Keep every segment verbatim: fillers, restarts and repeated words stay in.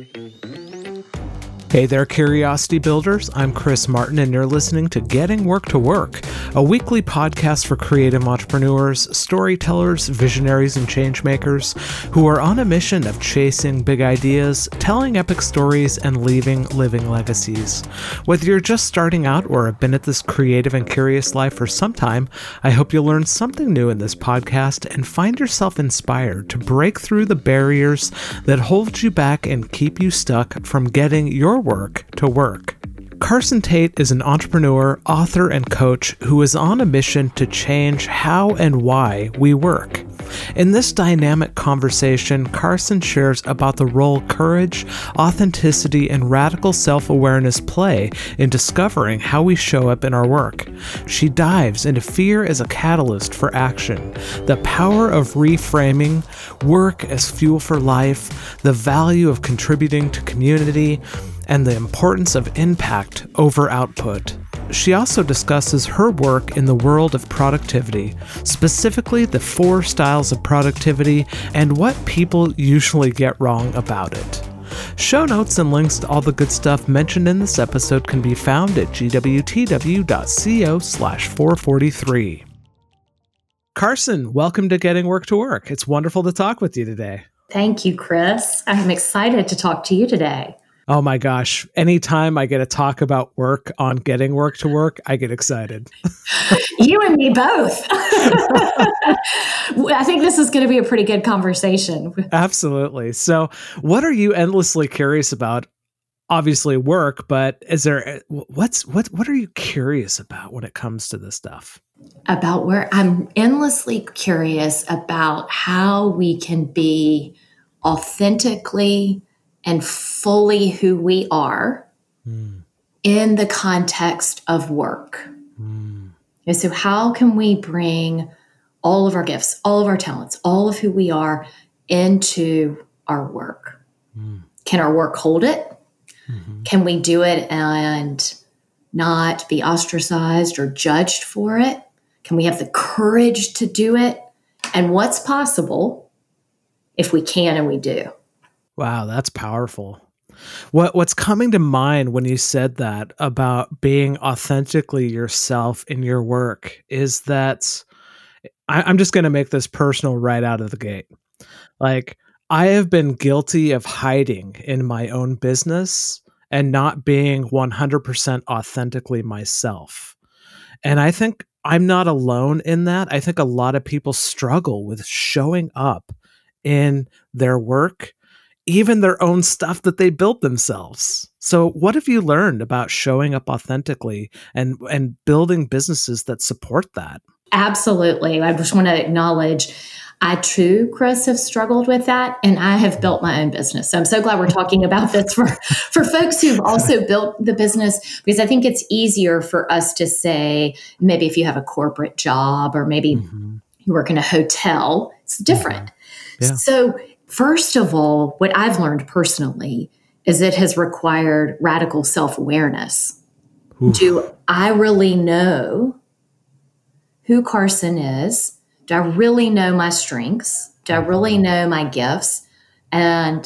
Hey there, Curiosity Builders. I'm Chris Martin, and you're listening to Getting Work to Work, a weekly podcast for creative entrepreneurs, storytellers, visionaries, and changemakers who are on a mission of chasing big ideas, telling epic stories, and leaving living legacies. Whether you're just starting out or have been at this creative and curious life for some time, I hope you'll learn something new in this podcast and find yourself inspired to break through the barriers that hold you back and keep you stuck from getting your work to work. Carson Tate is an entrepreneur, author, and coach who is on a mission to change how and why we work. In this dynamic conversation, Carson shares about the role courage, authenticity, and radical self-awareness play in discovering how we show up in our work. She dives into fear as a catalyst for action, the power of reframing, work as fuel for life, the value of contributing to community, and the importance of impact over output. She also discusses her work in the world of productivity, specifically the four styles of productivity and what people usually get wrong about it. Show notes and links to all the good stuff mentioned in this episode can be found at gwtw.co slash 443. Carson, welcome to Getting Work to Work. It's wonderful to talk with you today. Thank you, Chris. I'm excited to talk to you today. Oh my gosh. Anytime I get to talk about work on Getting Work to Work, I get excited. You and me both. I think this is going to be a pretty good conversation. Absolutely. So what are you endlessly curious about? Obviously work, but is there, what's, what, what are you curious about when it comes to this stuff? About where I'm endlessly curious about how we can be authentically and fully who we are mm. in the context of work. Mm. And so how can we bring all of our gifts, all of our talents, all of who we are into our work? Mm. Can our work hold it? Mm-hmm. Can we do it and not be ostracized or judged for it? Can we have the courage to do it? And what's possible if we can and we do? Wow, that's powerful. What what's coming to mind when you said that about being authentically yourself in your work is that I, I'm just going to make this personal right out of the gate. Like, I have been guilty of hiding in my own business and not being one hundred percent authentically myself. And I think I'm not alone in that. I think a lot of people struggle with showing up in their work, even their own stuff that they built themselves. So what have you learned about showing up authentically and, and building businesses that support that? Absolutely. I just want to acknowledge I too, Chris, have struggled with that, and I have built my own business. So I'm so glad we're talking about this for, for folks who've also built the business, because I think it's easier for us to say, maybe if you have a corporate job or maybe mm-hmm. you work in a hotel, it's different. Mm-hmm. Yeah. So first of all, what I've learned personally is it has required radical self-awareness. Oof. Do I really know who Carson is? Do I really know my strengths? Do I really know my gifts? And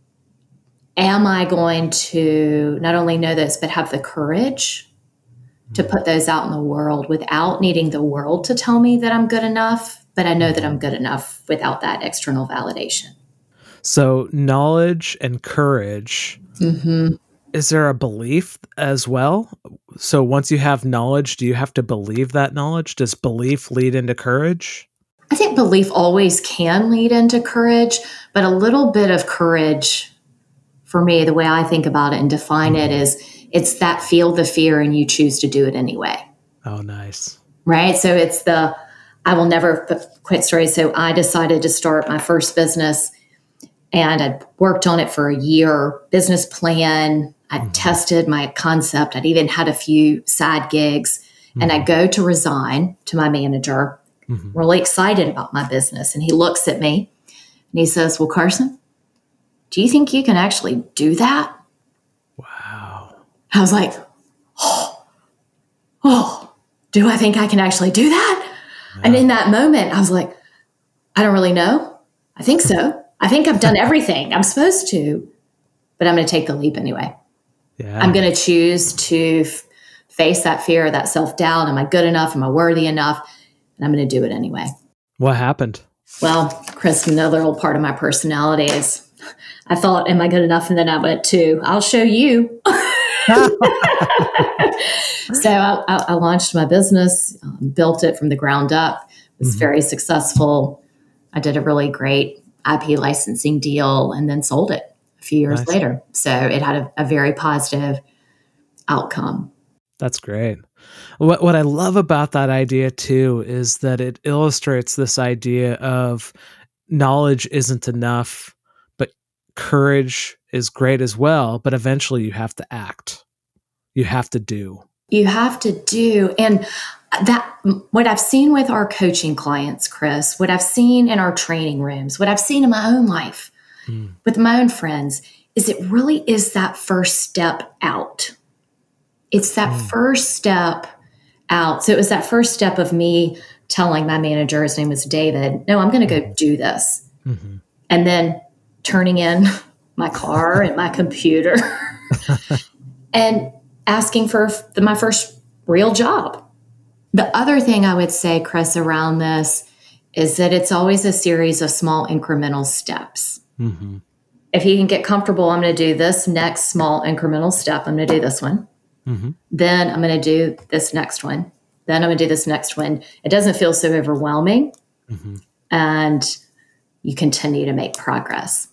am I going to not only know those, but have the courage to put those out in the world without needing the world to tell me that I'm good enough? But I know that I'm good enough without that external validation. So knowledge and courage, mm-hmm. Is there a belief as well? So once you have knowledge, do you have to believe that knowledge? Does belief lead into courage? I think belief always can lead into courage, but a little bit of courage, for me, the way I think about it and define mm-hmm. it is it's that feel the fear and you choose to do it anyway. Oh, nice. Right? So it's the, I will never, quick story. So I decided to start my first business and I'd worked on it for a year, business plan. I'd mm-hmm. tested my concept. I'd even had a few side gigs mm-hmm. and I go to resign to my manager, mm-hmm. really excited about my business. And he looks at me and he says, well, Carson, do you think you can actually do that? Wow. I was like, oh, oh, do I think I can actually do that? Yeah. And in that moment, I was like, I don't really know. I think so. I think I've done everything I'm supposed to, but I'm going to take the leap anyway. Yeah. I'm going to choose to f- face that fear, that self-doubt. Am I good enough? Am I worthy enough? And I'm going to do it anyway. What happened? Well, Chris, another old part of my personality is I thought, am I good enough? And then I went to, I'll show you. So I, I launched my business, um, built it from the ground up. It was mm-hmm. very successful. I did a really great I P licensing deal and then sold it a few years nice. later. So it had a, a very positive outcome. That's great. What what I love about that idea too is that it illustrates this idea of knowledge isn't enough, but courage is great as well. But eventually you have to act. You have to do. You have to do. And that what I've seen with our coaching clients, Chris, what I've seen in our training rooms, what I've seen in my own life mm. with my own friends, is it really is that first step out. It's that mm. first step out. So it was that first step of me telling my manager, his name was David, no, I'm going to go do this. Mm-hmm. And then turning in my car and my computer and asking for the, my first real job. The other thing I would say, Chris, around this is that it's always a series of small incremental steps. Mm-hmm. If you can get comfortable, I'm going to do this next small incremental step. I'm going to do this one. Mm-hmm. Then I'm going to do this next one. Then I'm going to do this next one. It doesn't feel so overwhelming. Mm-hmm. And you continue to make progress.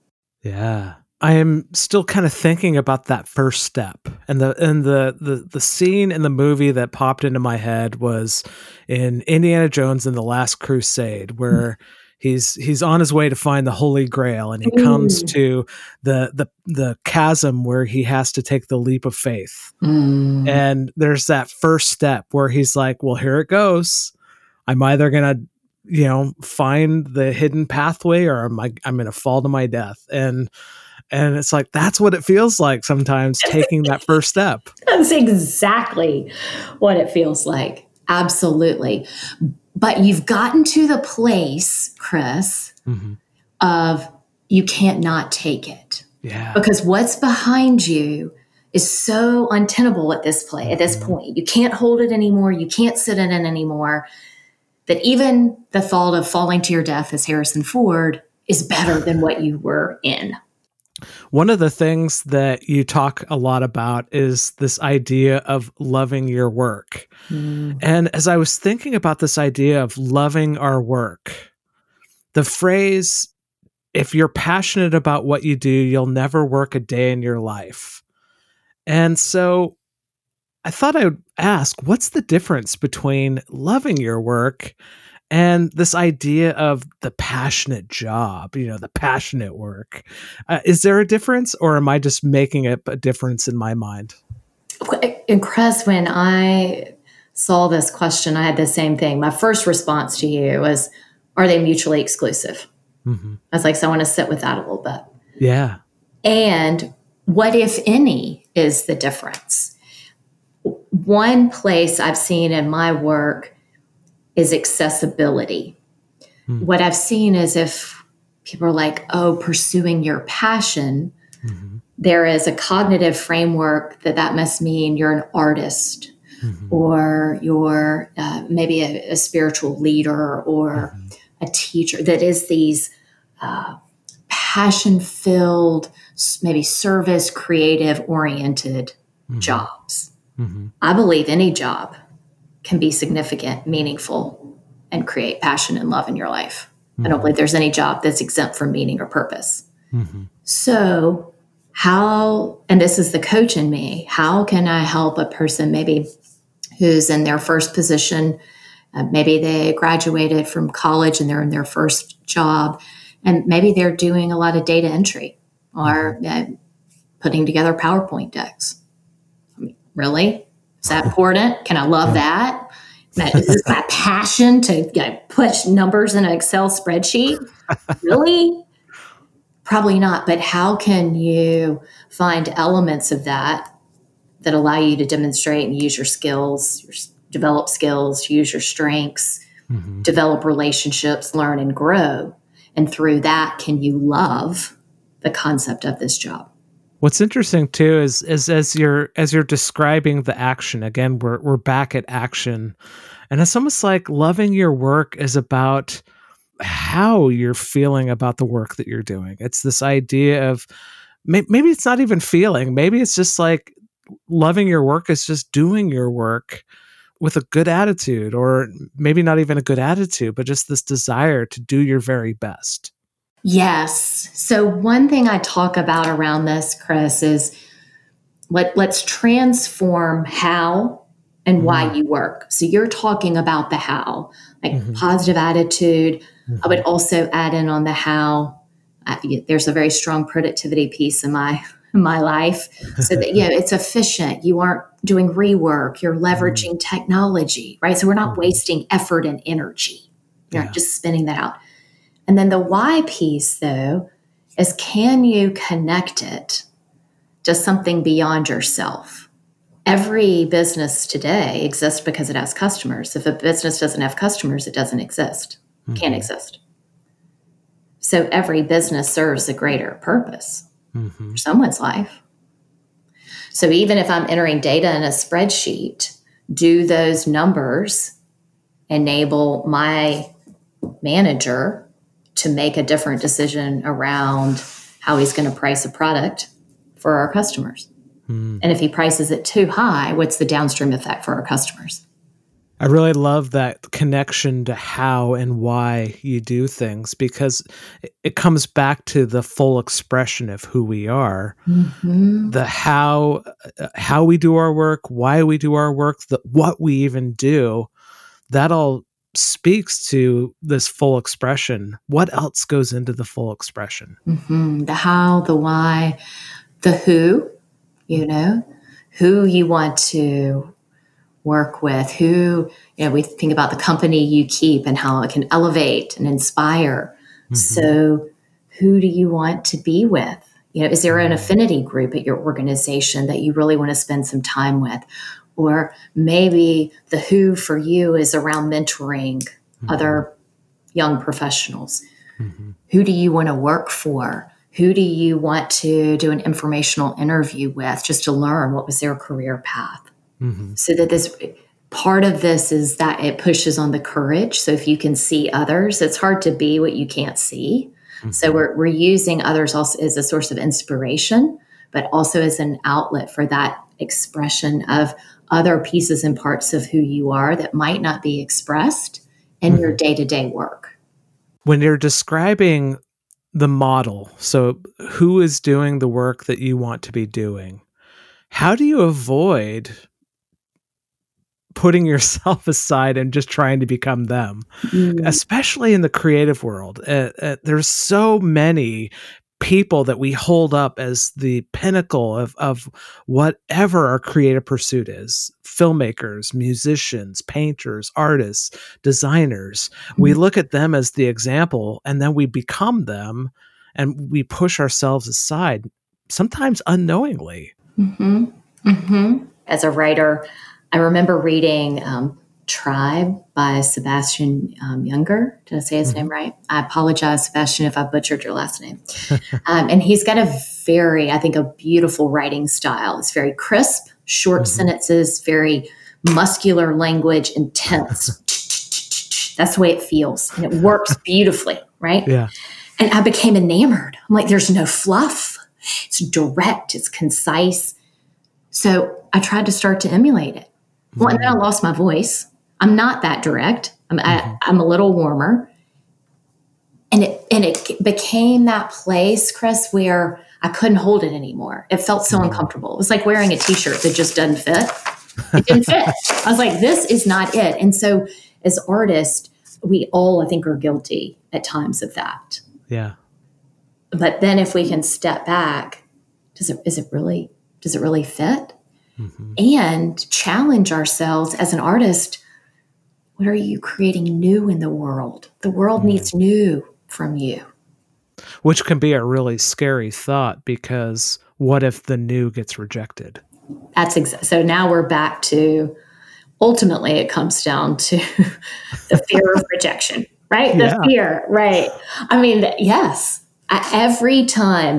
Yeah. I am still kind of thinking about that first step, and the and the, the the scene in the movie that popped into my head was in Indiana Jones and the Last Crusade, where he's he's on his way to find the Holy Grail, and he mm. comes to the the the chasm where he has to take the leap of faith, mm. and there's that first step where he's like, "Well, here it goes. I'm either gonna, you know, find the hidden pathway, or am I, I'm gonna fall to my death." And And it's like, that's what it feels like sometimes, taking that first step. That's exactly what it feels like. Absolutely. But you've gotten to the place, Chris, mm-hmm. of you can't not take it. Yeah. Because what's behind you is so untenable at this play, mm-hmm. at this point. You can't hold it anymore. You can't sit in it anymore. That even the thought of falling to your death as Harrison Ford is better than what you were in. One of the things that you talk a lot about is this idea of loving your work. Mm. And as I was thinking about this idea of loving our work, the phrase, if you're passionate about what you do, you'll never work a day in your life. And so I thought I would ask, what's the difference between loving your work and this idea of the passionate job, you know, the passionate work? Uh, is there a difference, or am I just making a, a difference in my mind? And Chris, when I saw this question, I had the same thing. My first response to you was, are they mutually exclusive? Mm-hmm. I was like, so I want to sit with that a little bit. Yeah. And what, if any, is the difference? One place I've seen in my work is accessibility. Hmm. What I've seen is if people are like, oh, pursuing your passion, mm-hmm. there is a cognitive framework that that must mean you're an artist mm-hmm. or you're uh, maybe a, a spiritual leader or mm-hmm. a teacher, that is these uh, passion-filled, maybe service, creative-oriented mm-hmm. jobs. Mm-hmm. I believe any job can be significant, meaningful, and create passion and love in your life. Mm-hmm. I don't believe there's any job that's exempt from meaning or purpose. Mm-hmm. So how, and this is the coach in me, how can I help a person maybe who's in their first position, uh, maybe they graduated from college and they're in their first job, and maybe they're doing a lot of data entry or uh, putting together PowerPoint decks. I mean, really? Is that important? Can I love that? Is this my passion to you know, push numbers in an Excel spreadsheet? Really? Probably not. But how can you find elements of that that allow you to demonstrate and use your skills, your, develop skills, use your strengths, mm-hmm. develop relationships, learn and grow? And through that, can you love the concept of this job? What's interesting too is is as you're as you're describing the action, again, we're we're back at action. And it's almost like loving your work is about how you're feeling about the work that you're doing. It's this idea of may, maybe it's not even feeling, maybe it's just like loving your work is just doing your work with a good attitude, or maybe not even a good attitude, but just this desire to do your very best. Yes. So one thing I talk about around this, Chris, is let, let's transform how and why mm-hmm. you work. So you're talking about the how, like mm-hmm. positive attitude. Mm-hmm. I would also add in on the how. I, there's a very strong productivity piece in my in my life, so that yeah, it's efficient. You aren't doing rework. You're leveraging mm-hmm. technology, right? So we're not mm-hmm. wasting effort and energy. You're yeah. not just spinning that out. And then the why piece, though, is can you connect it to something beyond yourself? Every business today exists because it has customers. If a business doesn't have customers, it doesn't exist, mm-hmm. can't exist. So every business serves a greater purpose mm-hmm. for someone's life. So even if I'm entering data in a spreadsheet, do those numbers enable my manager to make a different decision around how he's going to price a product for our customers? Mm. And if he prices it too high, what's the downstream effect for our customers? I really love that connection to how and why you do things, because it comes back to the full expression of who we are. Mm-hmm. The how, how we do our work, why we do our work, the, what we even do, that all speaks to this full expression. What else goes into the full expression? Mm-hmm. The how, the why, the who, you know, who you want to work with, who, you know, we think about the company you keep and how it can elevate and inspire. Mm-hmm. So who do you want to be with? You know, is there an affinity group at your organization that you really want to spend some time with? Or maybe the who for you is around mentoring mm-hmm. other young professionals. Mm-hmm. Who do you want to work for? Who do you want to do an informational interview with just to learn what was their career path? Mm-hmm. So that this part of this is that it pushes on the courage. So if you can see others, it's hard to be what you can't see. Mm-hmm. So we're we're using others also as a source of inspiration, but also as an outlet for that expression of other pieces and parts of who you are that might not be expressed in mm-hmm. your day-to-day work. When you're describing the model, so who is doing the work that you want to be doing, how do you avoid putting yourself aside and just trying to become them, mm. especially in the creative world? Uh, uh, there's so many people that we hold up as the pinnacle of, of whatever our creative pursuit is. Filmmakers, musicians, painters, artists, designers. Mm. We look at them as the example, and then we become them, and we push ourselves aside, sometimes unknowingly. Mm-hmm. Mm-hmm. As a writer, I remember reading um, Tribe by Sebastian um, Junger. Did I say his mm-hmm. name right? I apologize, Sebastian, if I butchered your last name. um, and he's got a very, I think, a beautiful writing style. It's very crisp, short mm-hmm. sentences, very muscular language, intense. That's the way it feels. And it works beautifully, right? Yeah. And I became enamored. I'm like, there's no fluff. It's direct. It's concise. So I tried to start to emulate it. Well, and then I lost my voice. I'm not that direct. I'm, mm-hmm. I, I'm a little warmer. And it and it became that place, Chris, where I couldn't hold it anymore. It felt so uncomfortable. It was like wearing a t-shirt that just doesn't fit. It didn't fit. I was like, this is not it. And so as artists, we all, I think, are guilty at times of that. Yeah. But then if we can step back, does it is it really does it really fit? Mm-hmm. And challenge ourselves as an artist. What are you creating new in the world? The world mm-hmm. needs new from you. Which can be a really scary thought, because what if the new gets rejected? That's exactly. So now we're back to, ultimately it comes down to the fear of rejection, right? The yeah. fear, right? I mean, yes. I, every time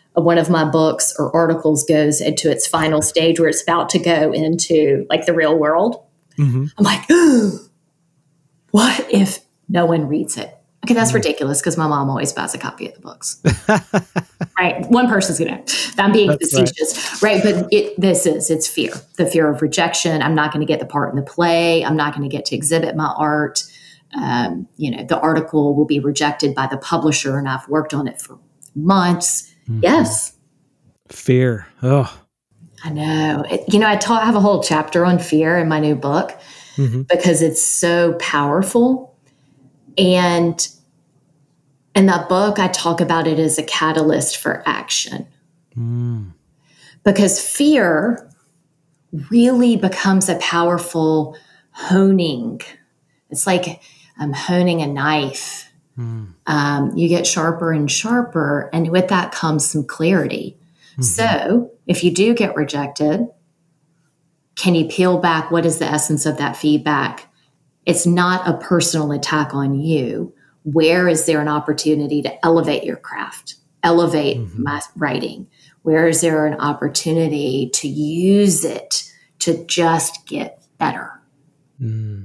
one of my books or articles goes into its final stage where it's about to go into like the real world, mm-hmm. I'm like, oh, what if no one reads it? Okay, that's mm-hmm. ridiculous because my mom always buys a copy of the books. Right? One person's going to, I'm being that's facetious, right? right? But it, this is, it's fear, the fear of rejection. I'm not going to get the part in the play. I'm not going to get to exhibit my art. Um, you know, the article will be rejected by the publisher and I've worked on it for months. Mm-hmm. Yes. Fear. Oh, I know. It, you know, I, ta- I have a whole chapter on fear in my new book mm-hmm. because it's so powerful. And in that book, I talk about it as a catalyst for action. Mm. Because fear really becomes a powerful honing. It's like I'm honing a knife. Mm. Um, you get sharper and sharper, and with that comes some clarity. Mm-hmm. So if you do get rejected, can you peel back? What is the essence of that feedback? It's not a personal attack on you. Where is there an opportunity to elevate your craft, elevate mm-hmm. my writing? Where is there an opportunity to use it to just get better? Mm.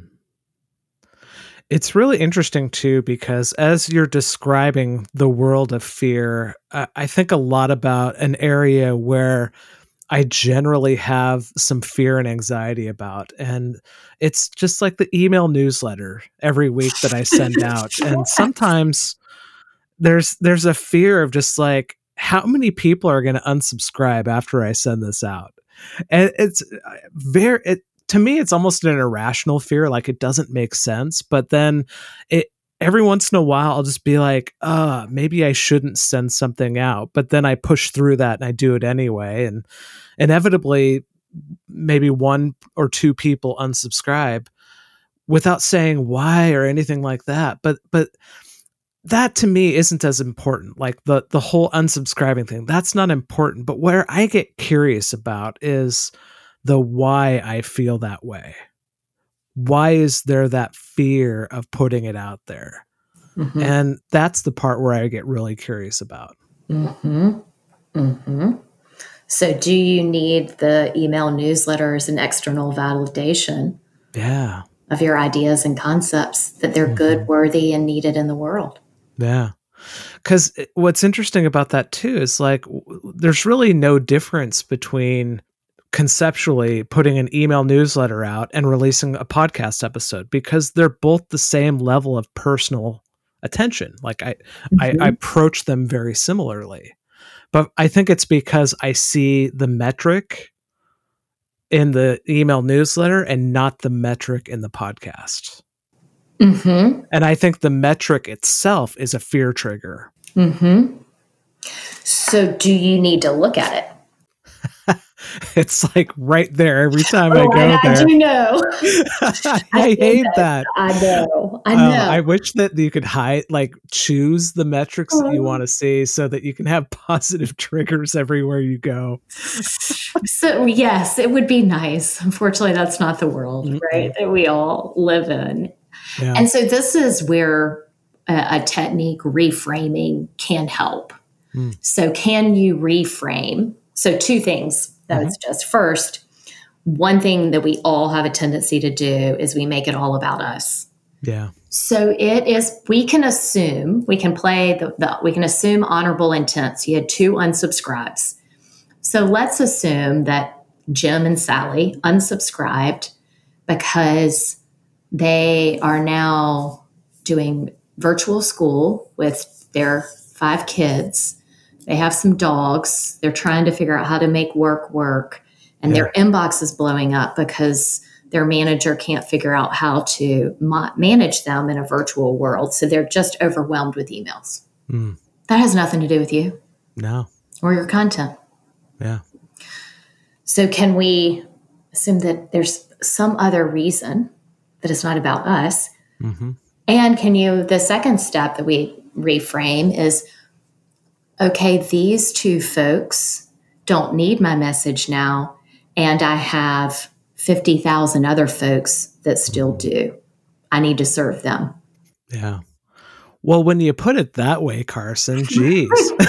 It's really interesting, too, because as you're describing the world of fear, uh, I think a lot about an area where I generally have some fear and anxiety about. And it's just like the email newsletter every week that I send out. And sometimes there's there's a fear of just like, how many people are going to unsubscribe after I send this out? And it's very... It, to me, it's almost an irrational fear. Like it doesn't make sense. But then it, every once in a while, I'll just be like, uh, maybe I shouldn't send something out. But then I push through that and I do it anyway. And inevitably, maybe one or two people unsubscribe without saying why or anything like that. But, but that to me isn't as important. Like the, the whole unsubscribing thing, that's not important. But where I get curious about is the why I feel that way. Why is there that fear of putting it out there? Mm-hmm. And that's the part where I get really curious about. Mm-hmm. Mm-hmm. So do you need the email newsletter as an external validation yeah. of your ideas and concepts that they're mm-hmm. good, worthy, and needed in the world? Yeah. Because what's interesting about that too is like, w- there's really no difference between conceptually putting an email newsletter out and releasing a podcast episode, because they're both the same level of personal attention. Like I, mm-hmm. I, I approach them very similarly, but I think it's because I see the metric in the email newsletter and not the metric in the podcast. Mm-hmm. And I think the metric itself is a fear trigger. Mm-hmm. So do you need to look at it? It's like right there every time oh, I go I, there. I do know. I, I hate that. I know. I know. Uh, I wish that you could hide, like choose the metrics oh. that you want to see so that you can have positive triggers everywhere you go. So yes, it would be nice. Unfortunately, that's not the world, mm-hmm. right, that we all live in. Yeah. And so this is where a, a technique, reframing, can help. Mm. So can you reframe? So two things. That's mm-hmm. just first, one thing that we all have a tendency to do is we make it all about us. Yeah. So it is, we can assume, we can play the, the we can assume honorable intents. You had two unsubscribes. So let's assume that Jim and Sally unsubscribed because they are now doing virtual school with their five kids. They have some dogs. They're trying to figure out how to make work work. And yeah. their inbox is blowing up because their manager can't figure out how to ma- manage them in a virtual world. So they're just overwhelmed with emails. Mm. That has nothing to do with you. No. Or your content. Yeah. So can we assume that there's some other reason that it's not about us? Mm-hmm. And can you, the second step that we reframe is, okay, these two folks don't need my message now, and I have fifty thousand other folks that still do. I need to serve them. Yeah. Well, when you put it that way, Carson, geez.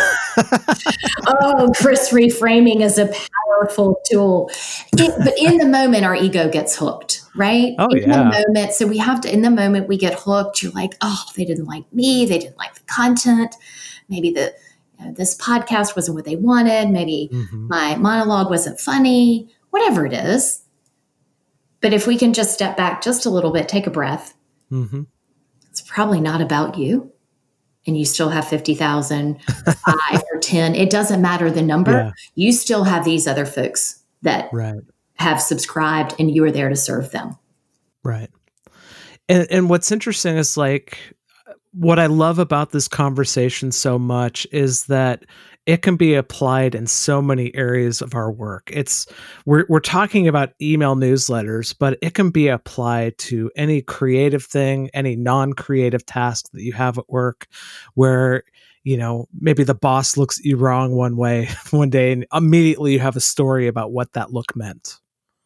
Oh, Chris, reframing is a powerful tool. It, but in the moment, our ego gets hooked, right? Oh, in yeah. the moment. So we have to, in the moment, we get hooked. You're like, oh, they didn't like me. They didn't like the content. Maybe the you know, this podcast wasn't what they wanted. Maybe mm-hmm. my monologue wasn't funny, whatever it is. But if we can just step back just a little bit, take a breath, mm-hmm. it's probably not about you. And you still have fifty thousand, five or ten. It doesn't matter the number. Yeah. You still have these other folks that right. have subscribed and you are there to serve them. Right. And, and what's interesting is like, what I love about this conversation so much is that it can be applied in so many areas of our work. It's we're we're talking about email newsletters, but it can be applied to any creative thing, any non-creative task that you have at work, where you know maybe the boss looks at you wrong one way one day, and immediately you have a story about what that look meant.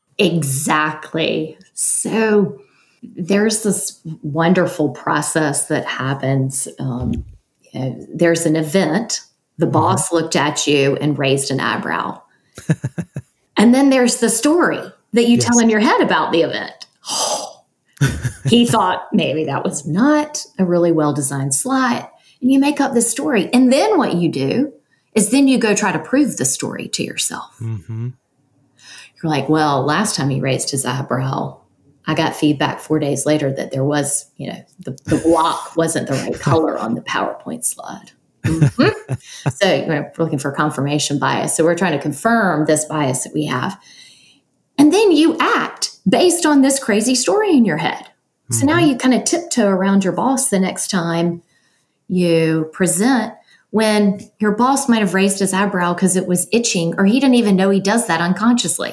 Exactly. So there's this wonderful process that happens. Um, you know, there's an event. The boss mm-hmm. looked at you and raised an eyebrow. And then there's the story that you yes. tell in your head about the event. Oh, he thought maybe that was not a really well-designed slide. And you make up this story. And then what you do is then you go try to prove the story to yourself. Mm-hmm. You're like, well, last time he raised his eyebrow, I got feedback four days later that there was, you know, the, the block wasn't the right color on the PowerPoint slide. Mm-hmm. So you know, we're looking for confirmation bias. So we're trying to confirm this bias that we have. And then you act based on this crazy story in your head. Mm-hmm. So now you kind of tiptoe around your boss the next time you present when your boss might have raised his eyebrow because it was itching or he didn't even know he does that unconsciously.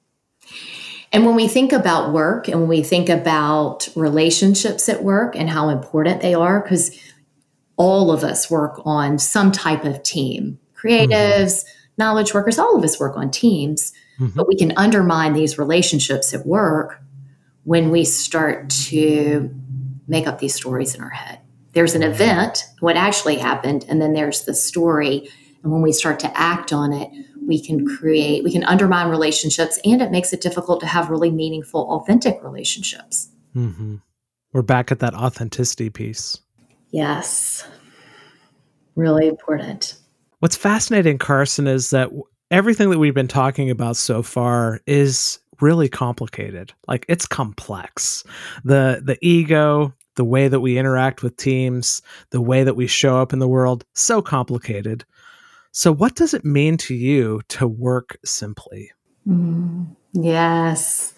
And when we think about work and when we think about relationships at work and how important they are, because all of us work on some type of team, creatives, mm-hmm. knowledge workers, all of us work on teams, mm-hmm. but we can undermine these relationships at work when we start to make up these stories in our head. There's an event, what actually happened, and then there's the story. And when we start to act on it, we can create, we can undermine relationships, and it makes it difficult to have really meaningful, authentic relationships. Mm-hmm. We're back at that authenticity piece. Yes. Really important. What's fascinating, Carson, is that everything that we've been talking about so far is really complicated. Like it's complex. The the ego, the way that we interact with teams, the way that we show up in the world, so complicated. So what does it mean to you to work simply? Mm, yes.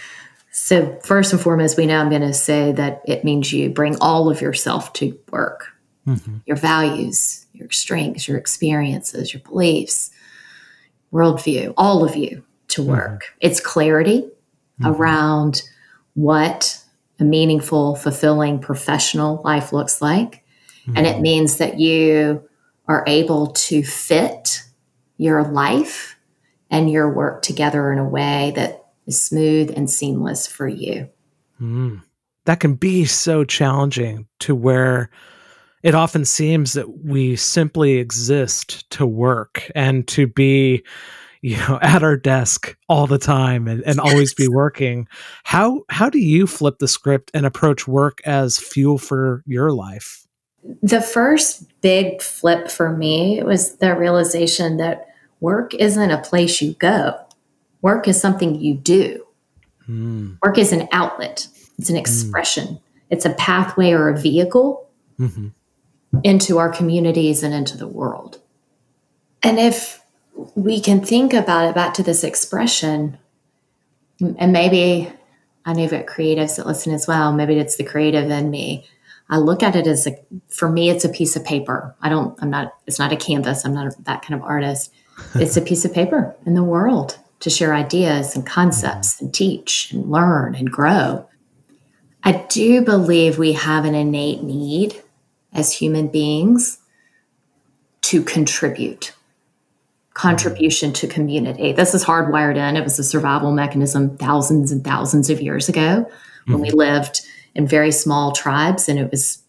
So first and foremost, we know I'm going to say that it means you bring all of yourself to work. Mm-hmm. Your values, your strengths, your experiences, your beliefs, worldview, all of you to work. Mm-hmm. It's clarity mm-hmm. around what a meaningful, fulfilling, professional life looks like. Mm-hmm. And it means that you are able to fit your life and your work together in a way that is smooth and seamless for you. Mm. That can be so challenging to where it often seems that we simply exist to work and to be, you know, at our desk all the time and, and yes. always be working. How how do you flip the script and approach work as fuel for your life? The first big flip for me was the realization that work isn't a place you go. Work is something you do. Mm. Work is an outlet. It's an expression. Mm. It's a pathway or a vehicle mm-hmm. into our communities and into the world. And if we can think about it back to this expression, and maybe I know that creatives that listen as well, maybe it's the creative in me. I look at it as a, for me, it's a piece of paper. I don't, I'm not, it's not a canvas. I'm not a, that kind of artist. It's a piece of paper in the world to share ideas and concepts and teach and learn and grow. I do believe we have an innate need as human beings to contribute. Contribution to community. This is hardwired in. It was a survival mechanism thousands and thousands of years ago when mm-hmm. we lived in very small tribes, and it was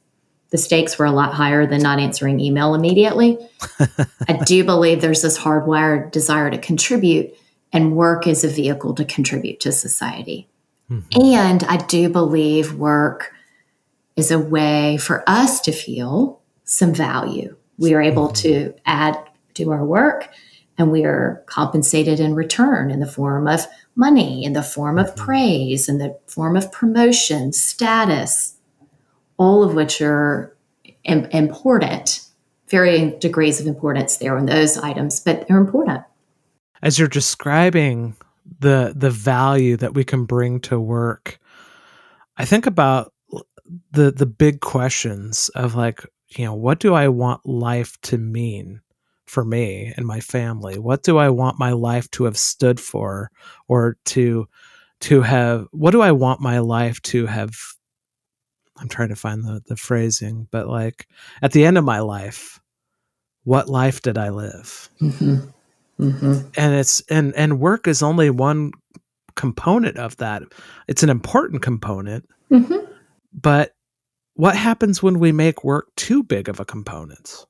the stakes were a lot higher than not answering email immediately. I do believe there's this hardwired desire to contribute, and work is a vehicle to contribute to society. Mm-hmm. And I do believe work is a way for us to feel some value. We are able mm-hmm. to add to our work, and we are compensated in return in the form of money, in the form of mm-hmm. praise, in the form of promotion, status, all of which are im- important, varying degrees of importance there in those items, but they're important. As you're describing the the value that we can bring to work, I think about the the big questions of like, you know, what do I want life to mean for me and my family? What do I want my life to have stood for, or to to have, what do I want my life to have, I'm trying to find the, the phrasing, but like at the end of my life, what life did I live? Mm-hmm. Mm-hmm. And it's, and, and work is only one component of that. It's an important component, mm-hmm. but what happens when we make work too big of a component?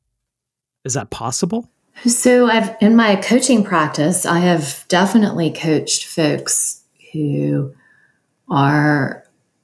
Is that possible? So I've, in my coaching practice, I have definitely coached folks who are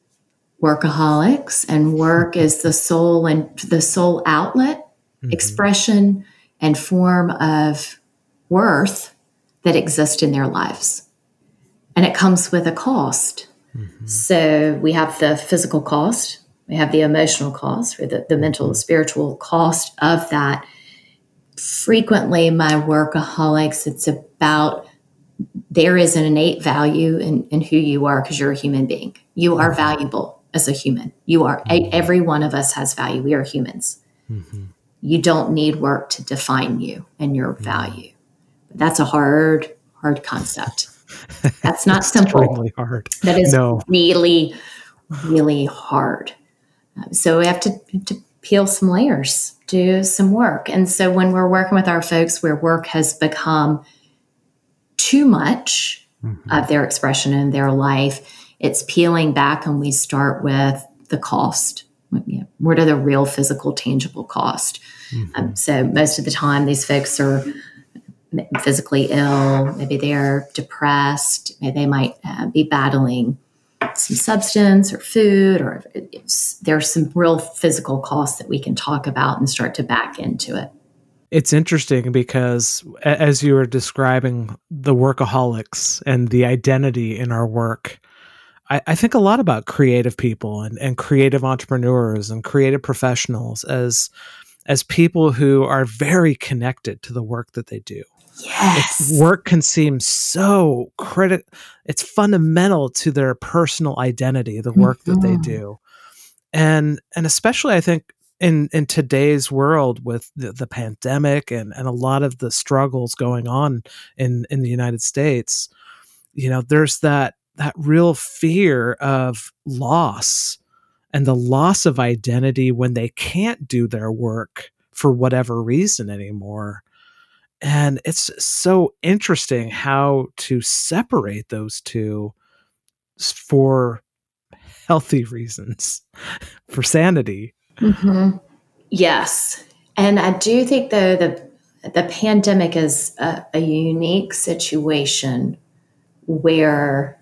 workaholics, and work is the sole and the sole outlet, mm-hmm. expression, and form of worth that exist in their lives. And it comes with a cost. Mm-hmm. So we have the physical cost, we have the emotional cost, or the, the mental, mm-hmm. spiritual cost of that. Frequently, my workaholics, it's about, there is an innate value in, in who you are because you're a human being. You are valuable as a human. You are, mm-hmm. every one of us has value. We are humans. Mm-hmm. You don't need work to define you and your mm-hmm. value. But that's a hard, hard concept. That's not simple. Extremely hard. That is no. really, really hard. Um, so we have to, to peel some layers, do some work. And so when we're working with our folks where work has become too much mm-hmm. of their expression in their life, it's peeling back, and we start with the cost. What are the real physical, tangible cost? Mm-hmm. Um, so most of the time, these folks are physically ill. Maybe they're depressed. Maybe they might uh, be battling some substance or food, or there's some real physical costs that we can talk about and start to back into it. It's interesting because as you were describing the workaholics and the identity in our work, I, I think a lot about creative people and, and creative entrepreneurs and creative professionals as as people who are very connected to the work that they do. Yes. It's, work can seem so critical. It's fundamental to their personal identity, the work mm-hmm. that they do. And and especially I think in, in today's world with the, the pandemic and, and a lot of the struggles going on in, in the United States, you know, there's that that real fear of loss and the loss of identity when they can't do their work for whatever reason anymore. And it's so interesting how to separate those two for healthy reasons, for sanity. Mm-hmm. Yes. And I do think, though, the, the pandemic is a, a unique situation where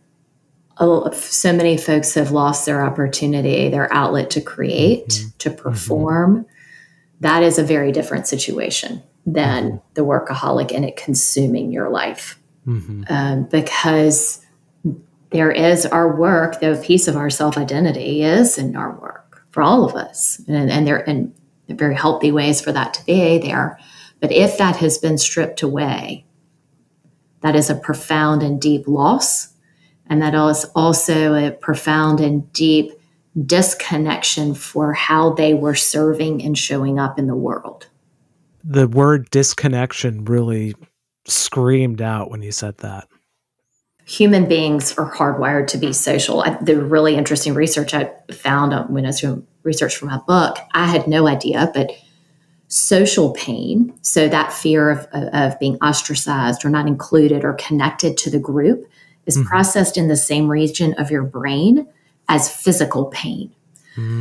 so many folks have lost their opportunity, their outlet to create, mm-hmm. to perform. Mm-hmm. That is a very different situation than mm-hmm. the workaholic and it consuming your life. Mm-hmm. Um, because there is our work, the piece of our self-identity is in our work for all of us. And, and there and there are very healthy ways for that to be there. But if that has been stripped away, that is a profound and deep loss. And that is also a profound and deep disconnection for how they were serving and showing up in the world. The word disconnection really screamed out when you said that. Human beings are hardwired to be social. I, the really interesting research I found when I was doing research for my book, I had no idea, but social pain, so that fear of, of being ostracized or not included or connected to the group, is mm-hmm. processed in the same region of your brain as physical pain. Mm.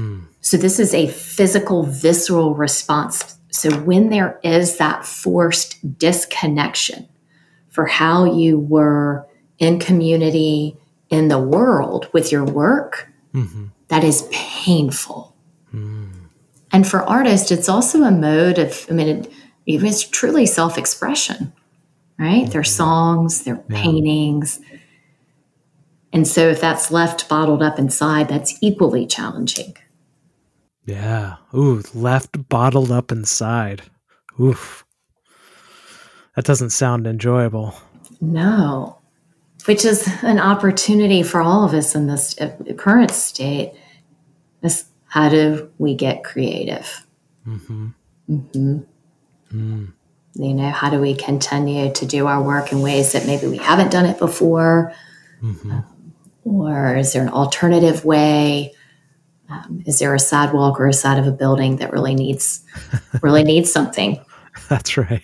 So this is a physical, visceral response. So when there is that forced disconnection for how you were in community, in the world with your work, mm-hmm. that is painful. Mm. And for artists, it's also a mode of, I mean, it, it's truly self-expression, right? Mm-hmm. Their songs, their yeah. paintings. And so if that's left bottled up inside, that's equally challenging. Yeah. Ooh, left bottled up inside. Oof. That doesn't sound enjoyable. No. Which is an opportunity for all of us in this current state. Is how do we get creative? Mm-hmm. Mm-hmm. Mm. You know, how do we continue to do our work in ways that maybe we haven't done it before? Mm-hmm. Um, or is there an alternative way? Um, is there a sidewalk or a side of a building that really needs really needs something? That's right.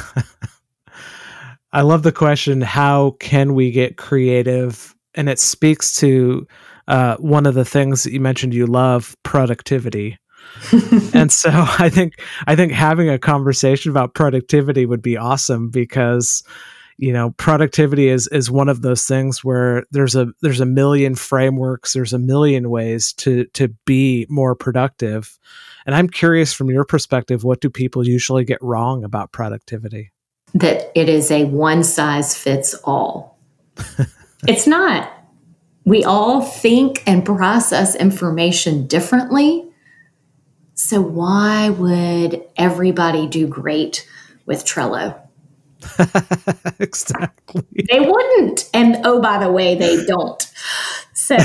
I love the question, how can we get creative? And it speaks to uh, one of the things that you mentioned you love, productivity. And so I think I think having a conversation about productivity would be awesome because, you know, productivity is is one of those things where there's a there's a million frameworks, there's a million ways to to be more productive. And I'm curious from your perspective, what do people usually get wrong about productivity? That it is a one size fits all. It's not. We all think and process information differently. So why would everybody do great with Trello? Exactly. They wouldn't. And oh, by the way, they don't. So,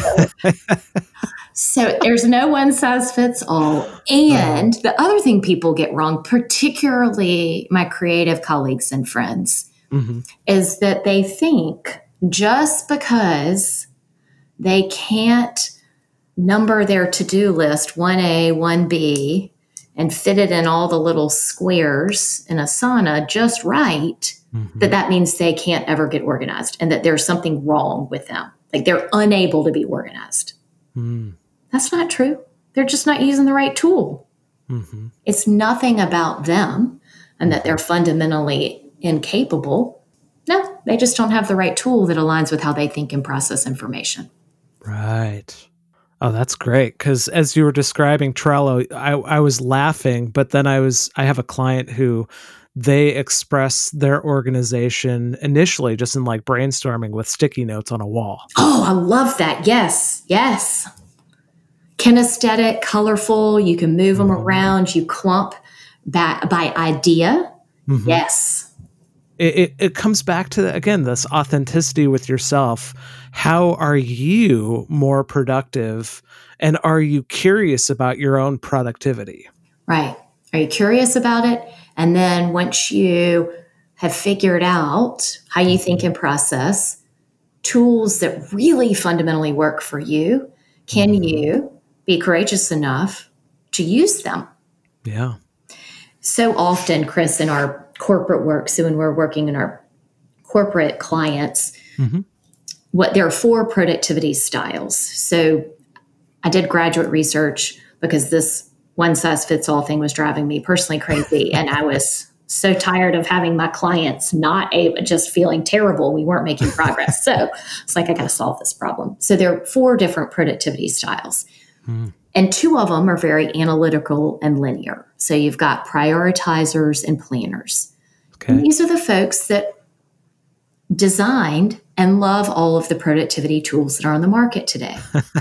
so there's no one size fits all. And the other thing people get wrong, particularly my creative colleagues and friends, mm-hmm. is that they think just because they can't number their to-do list one A, one B, and fit it in all the little squares in Asana just right, mm-hmm. that that means they can't ever get organized and that there's something wrong with them. Like they're unable to be organized. Mm. That's not true. They're just not using the right tool. Mm-hmm. It's nothing about them and that they're fundamentally incapable. No, they just don't have the right tool that aligns with how they think and process information. Right. Oh, that's great. Because as you were describing Trello, I, I was laughing, but then I was, I have a client who they express their organization initially just in like brainstorming with sticky notes on a wall. Oh, I love that. Yes. Yes. Kinesthetic, colorful. You can move them mm-hmm. around. You clump by, by idea. Mm-hmm. Yes. It, it, it comes back to, again, this authenticity with yourself. How are you more productive? And are you curious about your own productivity? Right. Are you curious about it? And then once you have figured out how you think and process tools that really fundamentally work for you, can you be courageous enough to use them? Yeah. So often, Chris, in our corporate work, so when we're working in our corporate clients, mm-hmm. what there are four productivity styles. So I did graduate research because this one size fits all thing was driving me personally crazy. And I was so tired of having my clients not able, just feeling terrible. We weren't making progress. So it's like, I got to solve this problem. So there are four different productivity styles. Mm. And two of them are very analytical and linear. So you've got prioritizers and planners. Okay. And these are the folks that designed and love all of the productivity tools that are on the market today.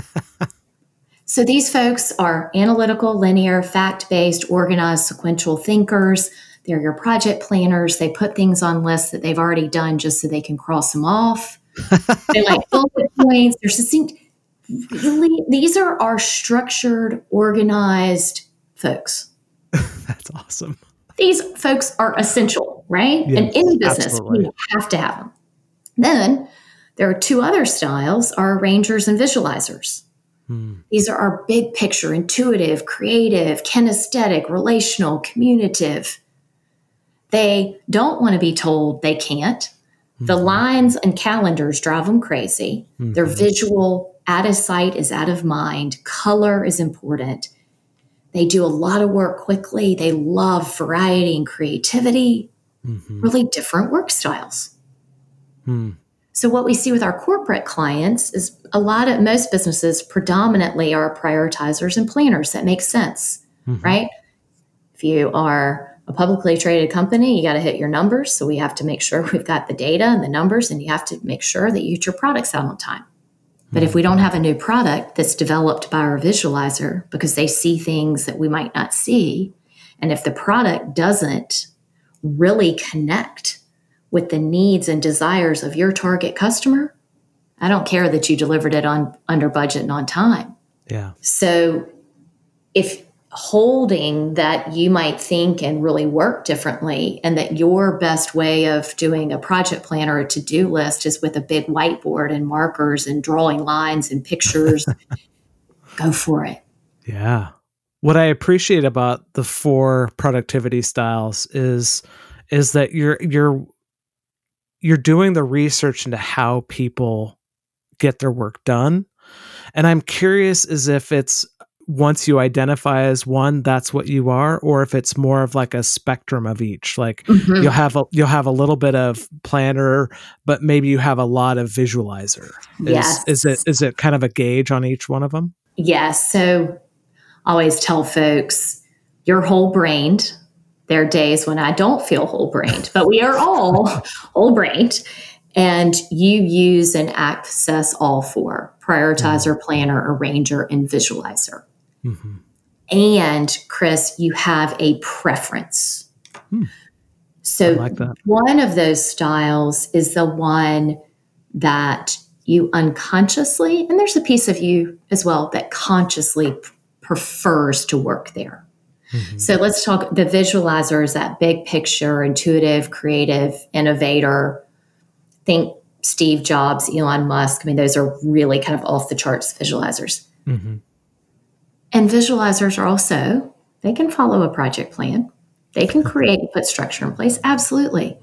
So these folks are analytical, linear, fact-based, organized, sequential thinkers. They're your project planners. They put things on lists that they've already done just so they can cross them off. They like bullet points. They're succinct. Really, these are our structured, organized folks. That's awesome. These folks are essential, right? Yes, in any business, absolutely. You have to have them. Then there are two other styles, are arrangers and visualizers. Hmm. These are our big picture, intuitive, creative, kinesthetic, relational, communicative. They don't want to be told they can't. Mm-hmm. The lines and calendars drive them crazy. Mm-hmm. They're visual, out of sight is out of mind. Color is important. They do a lot of work quickly. They love variety and creativity, mm-hmm. really different work styles. Mm. So what we see with our corporate clients is a lot of, most businesses predominantly are prioritizers and planners. That makes sense, mm-hmm. right? If you are a publicly traded company, you got to hit your numbers. So we have to make sure we've got the data and the numbers, and you have to make sure that you get your products out on time. But if we don't have a new product that's developed by our visualizer because they see things that we might not see, and if the product doesn't really connect with the needs and desires of your target customer, I don't care that you delivered it on under budget and on time. Yeah. So if holding that you might think and really work differently, and that your best way of doing a project plan or a to-do list is with a big whiteboard and markers and drawing lines and pictures, go for it. Yeah. What I appreciate about the four productivity styles is is that you're you're you're doing the research into how people get their work done. And I'm curious as if it's once you identify as one, that's what you are, or if it's more of like a spectrum of each. Like mm-hmm. you'll have a you'll have a little bit of planner, but maybe you have a lot of visualizer. Is, yes. is it is it kind of a gauge on each one of them? Yes. So I always tell folks, you're whole-brained. There are days when I don't feel whole-brained, but we are all whole-brained. And you use and access all four: prioritizer, mm-hmm. planner, arranger, and visualizer. Mm-hmm. And Chris, you have a preference. Hmm. So like that. One of those styles is the one that you unconsciously, and there's a piece of you as well that consciously p- prefers to work there. Mm-hmm. So let's talk, the visualizer is that big picture, intuitive, creative, innovator. Think Steve Jobs, Elon Musk. I mean, those are really kind of off the charts visualizers. Mm-hmm. And visualizers are also, they can follow a project plan. They can create and put structure in place. Absolutely.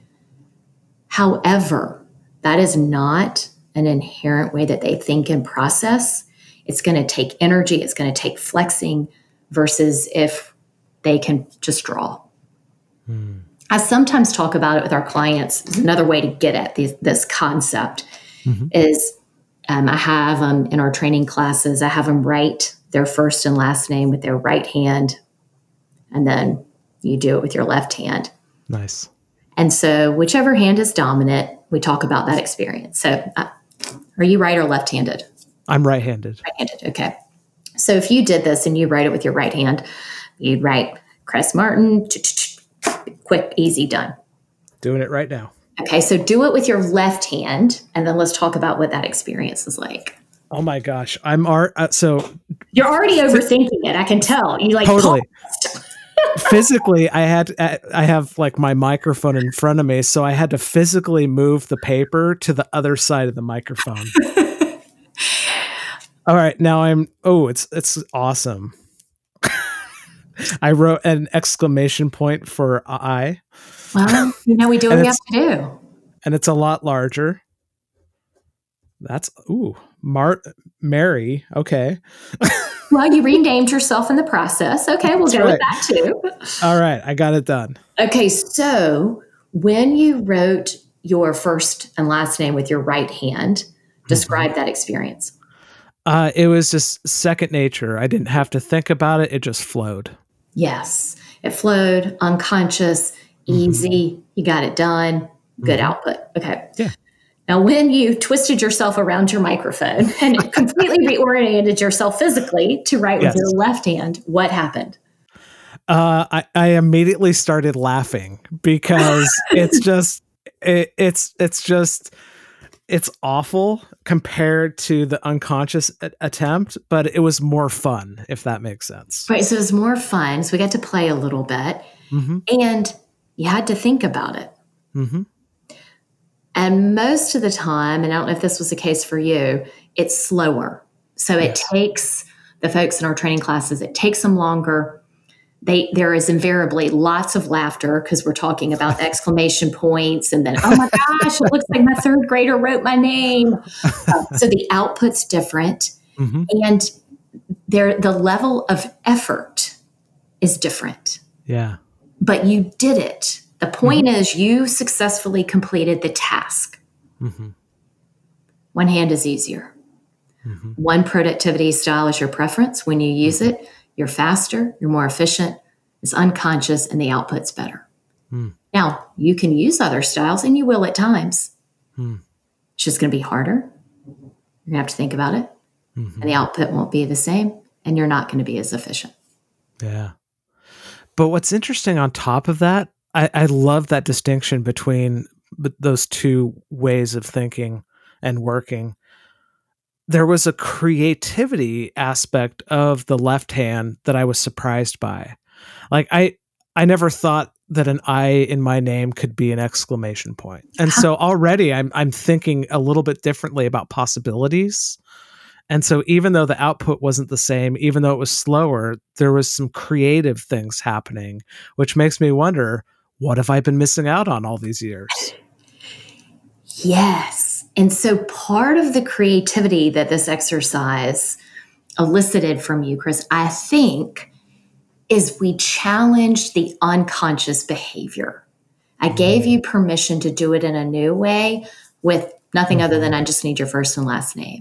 However, that is not an inherent way that they think and process. It's going to take energy. It's going to take flexing versus if they can just draw. Mm. I sometimes talk about it with our clients. Another way to get at these, this concept mm-hmm. is um, I have them in our training classes. I have them write their first and last name with their right hand, and then you do it with your left hand. Nice. And so whichever hand is dominant, we talk about that experience. So uh, are you right or left-handed? I'm right-handed. Right-handed, okay. So if you did this and you write it with your right hand, you'd write Chris Martin, quick, easy, done. Doing it right now. Okay, so do it with your left hand, and then let's talk about what that experience is like. Oh my gosh, I'm art. Uh, so you're already overthinking it. I can tell. You like totally. Physically, I had I have like my microphone in front of me, so I had to physically move the paper to the other side of the microphone. All right, now I'm. Oh, it's it's awesome. I wrote an exclamation point for I. Well, you know, we do what we have to do. And it's a lot larger. That's, ooh, Mar- Mary. Okay. Well, you renamed yourself in the process. Okay, we'll go right. with that too. All right, I got it done. Okay, so when you wrote your first and last name with your right hand, describe mm-hmm. that experience. Uh, it was just second nature. I didn't have to think about it. It just flowed. Yes. It flowed, unconscious, easy. Mm-hmm. You got it done. Good mm-hmm. output. Okay. Yeah. Now, when you twisted yourself around your microphone and completely reoriented yourself physically to write yes. with your left hand, what happened? Uh, I, I immediately started laughing because it's just, it, it's, it's just, it's awful compared to the unconscious a- attempt, but it was more fun, if that makes sense. Right. So it was more fun. So we got to play a little bit mm-hmm. and you had to think about it. Mm-hmm. And most of the time, and I don't know if this was the case for you, it's slower. So it yes. takes the folks in our training classes, it takes them longer. They, there is invariably lots of laughter because we're talking about exclamation points and then, oh my gosh, it looks like my third grader wrote my name. Uh, so the output's different. Mm-hmm. And there, the level of effort is different. Yeah. But you did it. The point mm-hmm. is you successfully completed the task. Mm-hmm. One hand is easier. Mm-hmm. One productivity style is your preference. When you use mm-hmm. it, you're faster, you're more efficient, it's unconscious, and the output's better. Mm. Now, you can use other styles, and you will at times. Mm. It's just going to be harder. You're going to have to think about it, mm-hmm. and the output won't be the same, and you're not going to be as efficient. Yeah. But what's interesting on top of that, I, I love that distinction between those two ways of thinking and working. There was a creativity aspect of the left hand that I was surprised by. Like I, I never thought that an I in my name could be an exclamation point. And so already I'm, I'm thinking a little bit differently about possibilities. And so even though the output wasn't the same, even though it was slower, there was some creative things happening, which makes me wonder, what have I been missing out on all these years? Yes. And so part of the creativity that this exercise elicited from you, Chris, I think, is we challenged the unconscious behavior. I gave you permission to do it in a new way with nothing other than I just need your first and last name.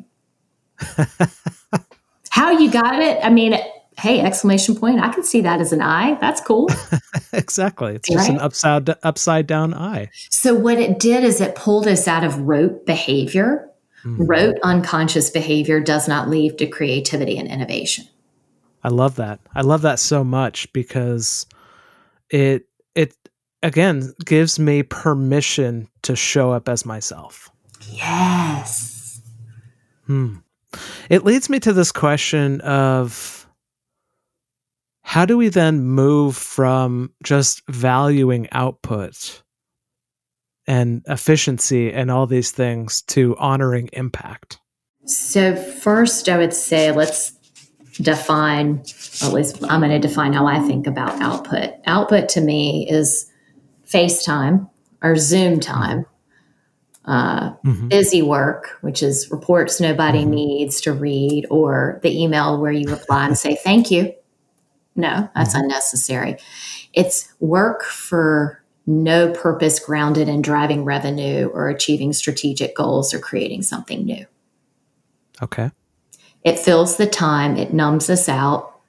How you got it? I mean, hey, exclamation point. I can see that as an I. That's cool. Exactly. It's just right? an upside upside down I. So what it did is it pulled us out of rote behavior. Mm-hmm. Rote unconscious behavior does not lead to creativity and innovation. I love that. I love that so much because it it again gives me permission to show up as myself. Yes. Hmm. It leads me to this question of how do we then move from just valuing output and efficiency and all these things to honoring impact? So first, I would say let's define, or at least I'm going to define how I think about output. Output to me is FaceTime or Zoom time. Uh, mm-hmm. Busy work, which is reports nobody mm-hmm. needs to read, or the email where you reply and say, thank you. No, that's mm-hmm. unnecessary. It's work for no purpose grounded in driving revenue or achieving strategic goals or creating something new. Okay. It fills the time. It numbs us out.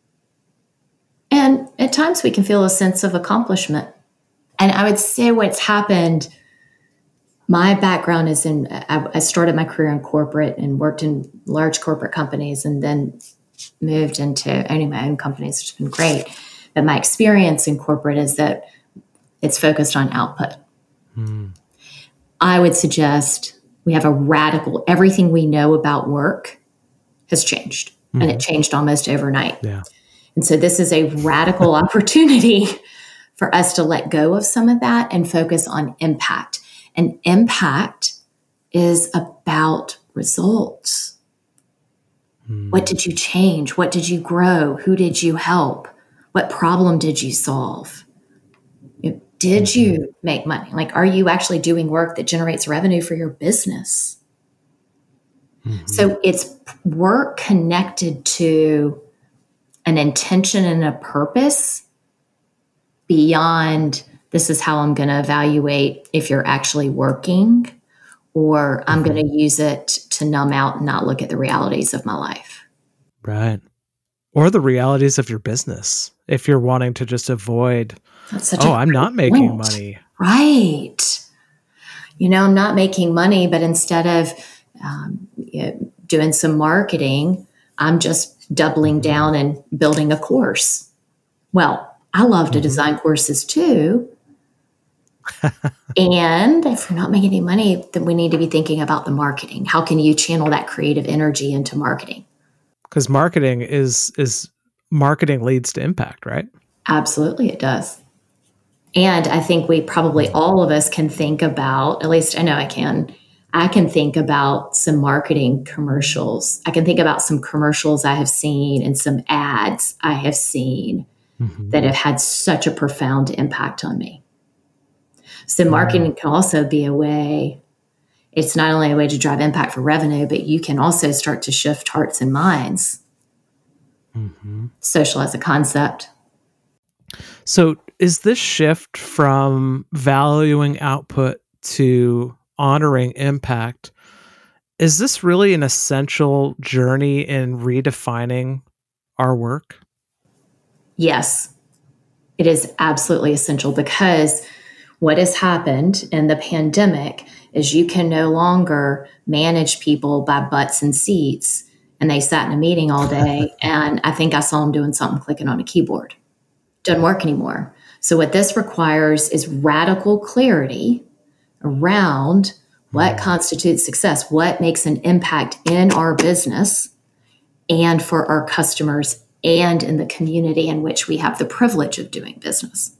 And at times we can feel a sense of accomplishment. And I would say what's happened, my background is in, I, I started my career in corporate and worked in large corporate companies and then moved into owning my own companies, which has been great. But my experience in corporate is that it's focused on output. Hmm. I would suggest we have a radical, everything we know about work has changed. Mm-hmm. And it changed almost overnight. Yeah. And so this is a radical opportunity for us to let go of some of that and focus on impact. And impact is about results. Mm. What did you change? What did you grow? Who did you help? What problem did you solve? Did mm-hmm. you make money? Like, are you actually doing work that generates revenue for your business? Mm-hmm. So it's work connected to an intention and a purpose beyond this is how I'm going to evaluate if you're actually working, or I'm mm-hmm. going to use it to numb out and not look at the realities of my life. Right. Or the realities of your business. If you're wanting to just avoid, oh, I'm not making point. money. Right. You know, I'm not making money, but instead of um, you know, doing some marketing, I'm just doubling mm-hmm. down and building a course. Well, I love to mm-hmm. design courses too. And if we're not making any money, then we need to be thinking about the marketing. How can you channel that creative energy into marketing? Because marketing is is marketing leads to impact, right? Absolutely, it does. And I think we probably all of us can think about, at least I know I can, I can think about some marketing commercials. I can think about some commercials I have seen and some ads I have seen mm-hmm. that have had such a profound impact on me. So marketing can also be a way, it's not only a way to drive impact for revenue, but you can also start to shift hearts and minds. Mm-hmm. Social as a concept. So is this shift from valuing output to honoring impact, is this really an essential journey in redefining our work? Yes, it is absolutely essential, because what has happened in the pandemic is you can no longer manage people by butts and seats. And they sat in a meeting all day, and I think I saw them doing something, clicking on a keyboard. Doesn't work anymore. So what this requires is radical clarity around what constitutes success, what makes an impact in our business and for our customers and in the community in which we have the privilege of doing business.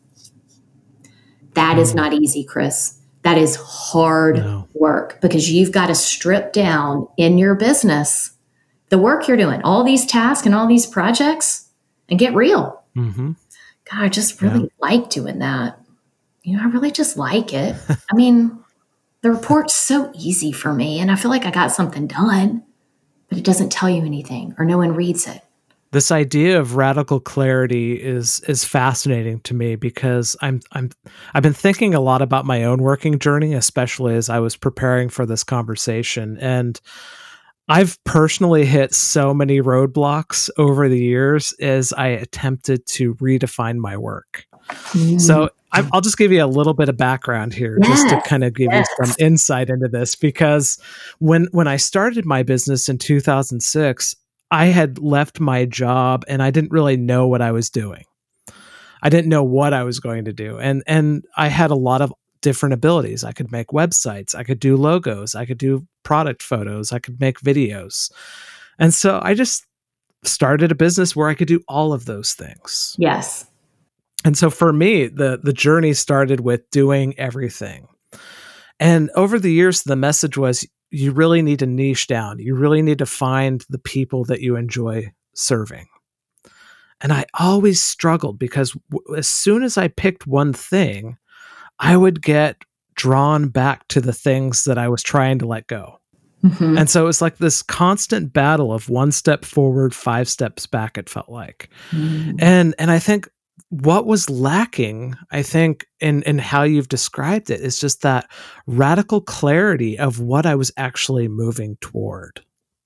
That is not easy, Chris. That is hard No. work, because you've got to strip down in your business the work you're doing, all these tasks and all these projects, and get real. Mm-hmm. God, I just really yeah. like doing that. You know, I really just like it. I mean, the report's so easy for me, and I feel like I got something done, but it doesn't tell you anything, or no one reads it. This idea of radical clarity is is fascinating to me, because I'm I'm I've been thinking a lot about my own working journey, especially as I was preparing for this conversation. And I've personally hit so many roadblocks over the years as I attempted to redefine my work. Mm. So I, I'll just give you a little bit of background here, yes. just to kind of give yes. you some insight into this, because when when I started my business in two thousand six, I had left my job and I didn't really know what I was doing. I didn't know what I was going to do. And, and I had a lot of different abilities. I could make websites. I could do logos. I could do product photos. I could make videos. And so I just started a business where I could do all of those things. Yes. And so for me, the, the journey started with doing everything. And over the years, the message was, you really need to niche down. You really need to find the people that you enjoy serving. And I always struggled, because w- as soon as I picked one thing, I would get drawn back to the things that I was trying to let go. Mm-hmm. And so it was like this constant battle of one step forward, five steps back, it felt like. Mm. And and I think what was lacking, I think, in, in how you've described it, is just that radical clarity of what I was actually moving toward.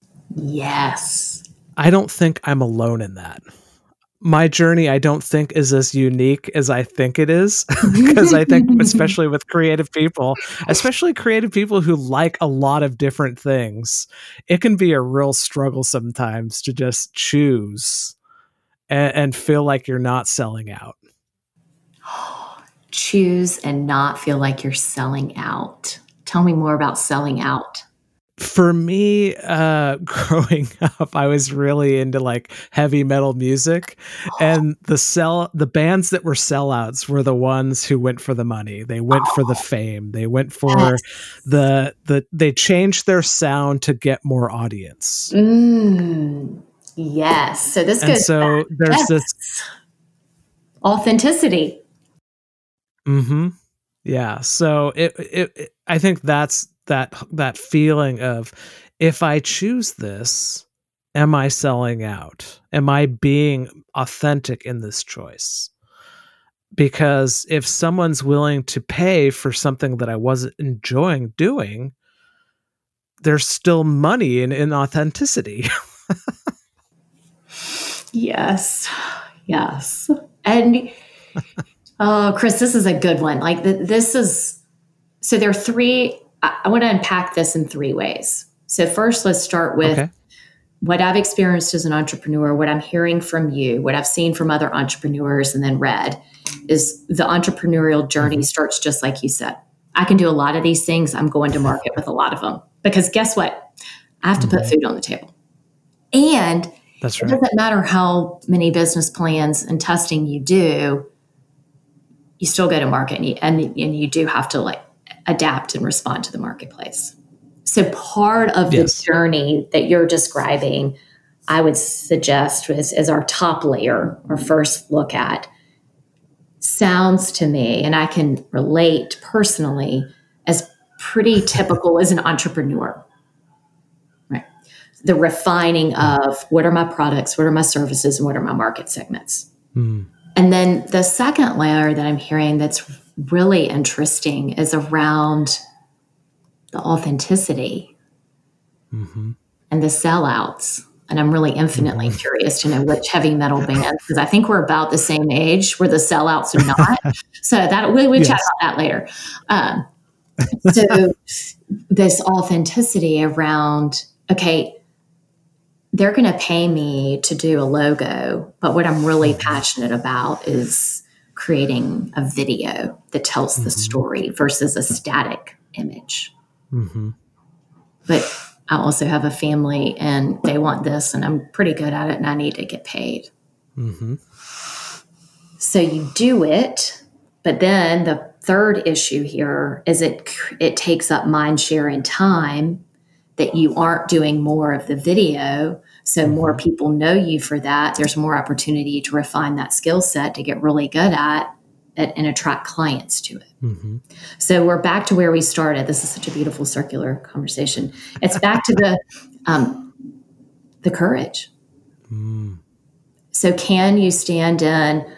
Yes. I don't think I'm alone in that. My journey, I don't think, is as unique as I think it is, because I think, especially with creative people, especially creative people who like a lot of different things, it can be a real struggle sometimes to just choose and, and feel like you're not selling out. Choose and not feel like you're selling out. Tell me more about selling out. For me, uh, growing up, I was really into like heavy metal music, and the sell the bands that were sellouts were the ones who went for the money. They went for the fame. They went for yes. the the. They changed their sound to get more audience. Mm, yes. So this and goes. So back. there's yes. this authenticity. Mm-hmm. Yeah. So it, it, it I think that's. that that feeling of, if I choose this, am I selling out? Am I being authentic in this choice? Because if someone's willing to pay for something that I wasn't enjoying doing, there's still money in, in authenticity. Yes. Yes. And oh, Chris, this is a good one. Like the, this is, so there are three, I, I want to unpack this in three ways. So first, let's start with okay. what I've experienced as an entrepreneur, what I'm hearing from you, what I've seen from other entrepreneurs, and then read is the entrepreneurial journey mm-hmm. starts just like you said. I can do a lot of these things. I'm going to market with a lot of them because guess what? I have to mm-hmm. put food on the table. And That's right. It doesn't matter how many business plans and testing you do, you still go to market and you, and, and you do have to like adapt and respond to the marketplace. So part of yes. the journey that you're describing, I would suggest was as our top layer or first look at, sounds to me, and I can relate personally, as pretty typical as an entrepreneur. Right. The refining of what are my products, what are my services, and what are my market segments. Mm. And then the second layer that I'm hearing that's really interesting is around the authenticity Mm-hmm. and the sellouts. And I'm really infinitely mm-hmm. curious to know which heavy metal band, because I think we're about the same age where the sellouts are not. So that we we yes. chat about that later. Um, so this authenticity around, okay, they're going to pay me to do a logo, but what I'm really mm-hmm. passionate about is creating a video that tells mm-hmm. the story versus a static image. Mm-hmm. But I also have a family and they want this and I'm pretty good at it and I need to get paid. Mm-hmm. So you do it, but then the third issue here is it it takes up mind share and time that you aren't doing more of the video. So mm-hmm. more people know you for that. There's more opportunity to refine that skill set to get really good at it and attract clients to it. Mm-hmm. So we're back to where we started. This is such a beautiful circular conversation. It's back to the um, the courage. Mm. So can you stand in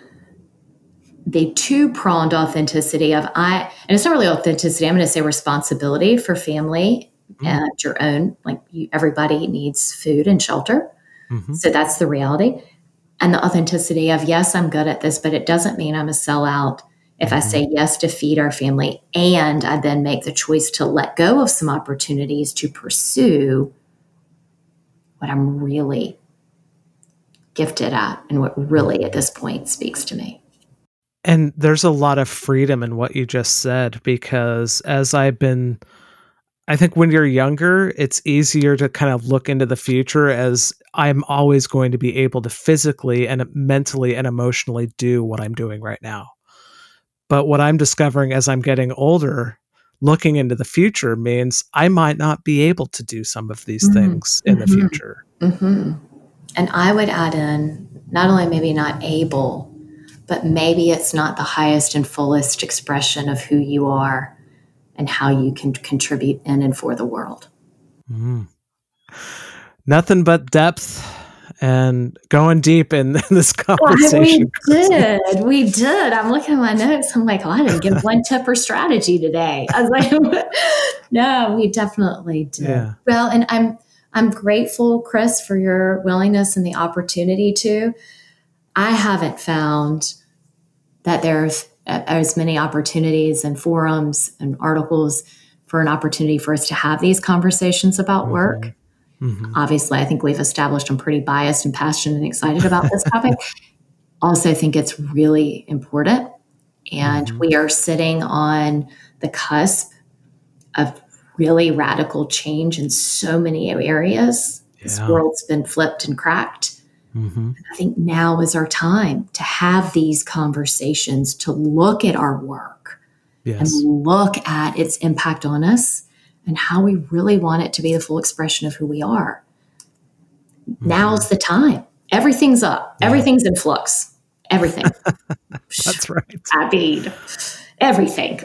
the two-pronged authenticity of I, and it's not really authenticity, I'm going to say responsibility for family mm-hmm. and your own, like you, everybody needs food and shelter. Mm-hmm. So that's the reality. And the authenticity of, yes, I'm good at this, but it doesn't mean I'm a sellout if I say yes to feed our family and I then make the choice to let go of some opportunities to pursue what I'm really gifted at and what really at this point speaks to me. And there's a lot of freedom in what you just said, because as I've been, I think when you're younger, it's easier to kind of look into the future as I'm always going to be able to physically and mentally and emotionally do what I'm doing right now. But what I'm discovering as I'm getting older, looking into the future means I might not be able to do some of these mm-hmm. things in mm-hmm. the future. Mm-hmm. And I would add in, not only maybe not able, but maybe it's not the highest and fullest expression of who you are and how you can contribute in and for the world. Mm. Nothing but depth and going deep in this conversation. We did. We did. I'm looking at my notes. I'm like, oh, I didn't give one tip or strategy today. I was like, no, we definitely did. Yeah. Well, and I'm I'm grateful, Chris, for your willingness and the opportunity to. I haven't found that there's as many opportunities and forums and articles for an opportunity for us to have these conversations about mm-hmm. work. Mm-hmm. Obviously, I think we've established I'm pretty biased and passionate and excited about this topic. Also think it's really important. And mm-hmm. we are sitting on the cusp of really radical change in so many areas. Yeah. This world's been flipped and cracked. Mm-hmm. I think now is our time to have these conversations, to look at our work yes. and look at its impact on us and how we really want it to be the full expression of who we are. Mm-hmm. Now's the time. Everything's up. Yeah. Everything's in flux. Everything. That's right. I mean, everything.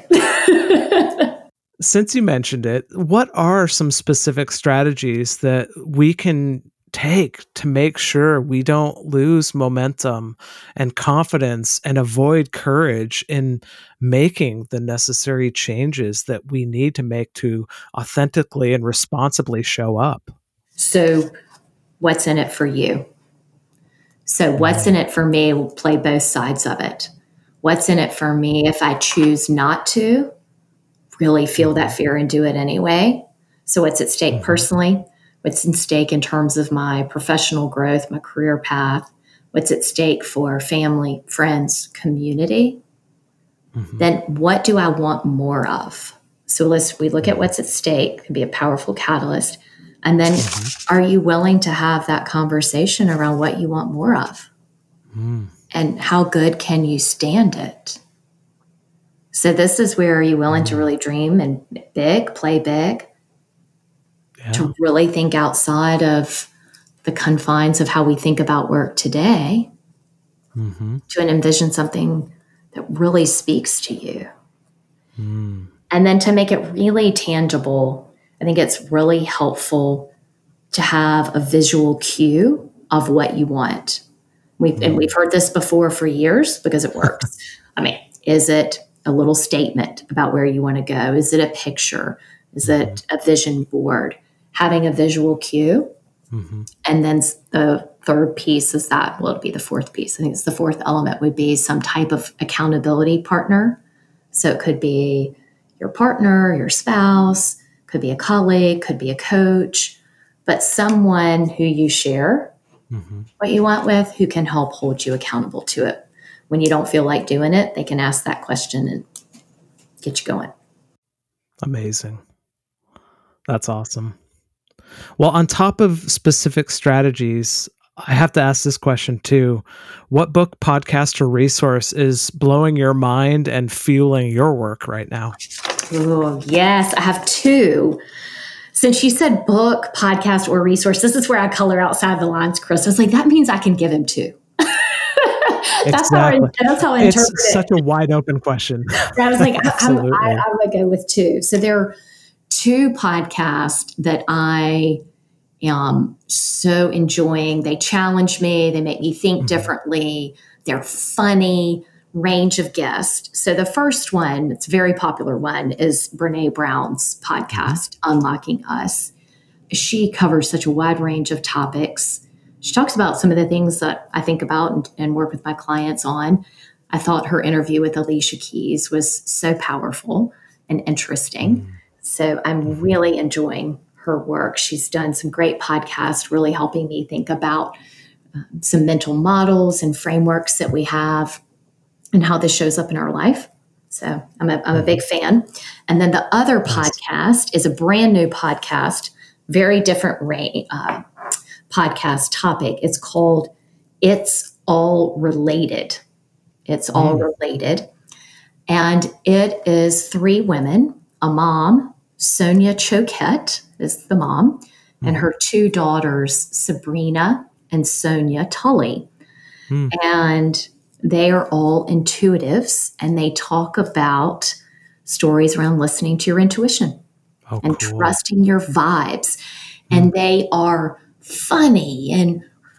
Since you mentioned it, what are some specific strategies that we can take to make sure we don't lose momentum and confidence and avoid courage in making the necessary changes that we need to make to authentically and responsibly show up? So what's in it for you? So what's in it for me will play both sides of it. What's in it for me if I choose not to really feel that fear and do it anyway? So what's at stake mm-hmm. personally? What's in stake in terms of my professional growth, my career path? What's at stake for family, friends, community? Mm-hmm. Then what do I want more of? So let's we look at what's at stake. It can be a powerful catalyst. And then mm-hmm. are you willing to have that conversation around what you want more of? Mm. And how good can you stand it? So this is where are you willing mm. to really dream and big, play big? Yeah. To really think outside of the confines of how we think about work today, mm-hmm. to envision something that really speaks to you. Mm. And then to make it really tangible, I think it's really helpful to have a visual cue of what you want. We've, and we've heard this before for years because it works. I mean, is it a little statement about where you want to go? Is it a picture? Is it a vision board? Having a visual cue. Mm-hmm. And then the third piece is that, well, it'd be the fourth piece. I think it's the fourth element would be some type of accountability partner. So it could be your partner, your spouse, could be a colleague, could be a coach, but someone who you share mm-hmm. what you want with, who can help hold you accountable to it. When you don't feel like doing it, they can ask that question and get you going. Amazing. That's awesome. Well, on top of specific strategies, I have to ask this question too. What book, podcast, or resource is blowing your mind and fueling your work right now? Oh, yes. I have two. Since you said book, podcast, or resource, this is where I color outside the lines, Chris. I was like, that means I can give him two. that's, exactly. how I, that's how I interpret it. It's such a wide open question. I was like, I'm, I, I'm going to go with two. So there are two podcasts that I am so enjoying. They challenge me. They make me think mm-hmm. differently. They're funny, range of guests. So the first one, it's a very popular one, is Brene Brown's podcast, mm-hmm. Unlocking Us. She covers such a wide range of topics. She talks about some of the things that I think about and, and work with my clients on. I thought her interview with Alicia Keys was so powerful and interesting. Mm-hmm. So I'm really enjoying her work. She's done some great podcasts, really helping me think about um, some mental models and frameworks that we have and how this shows up in our life. So I'm a, I'm a big fan. And then the other nice. podcast is a brand new podcast, very different ra- uh, podcast topic. It's called It's All Related. It's mm. All Related. And it is three women, a mom, Sonia Choquette is the mom, mm. and her two daughters, Sabrina and Sonia Tully. Mm. And they are all intuitives, and they talk about stories around listening to your intuition oh, and cool. trusting your vibes. Mm. And they are funny and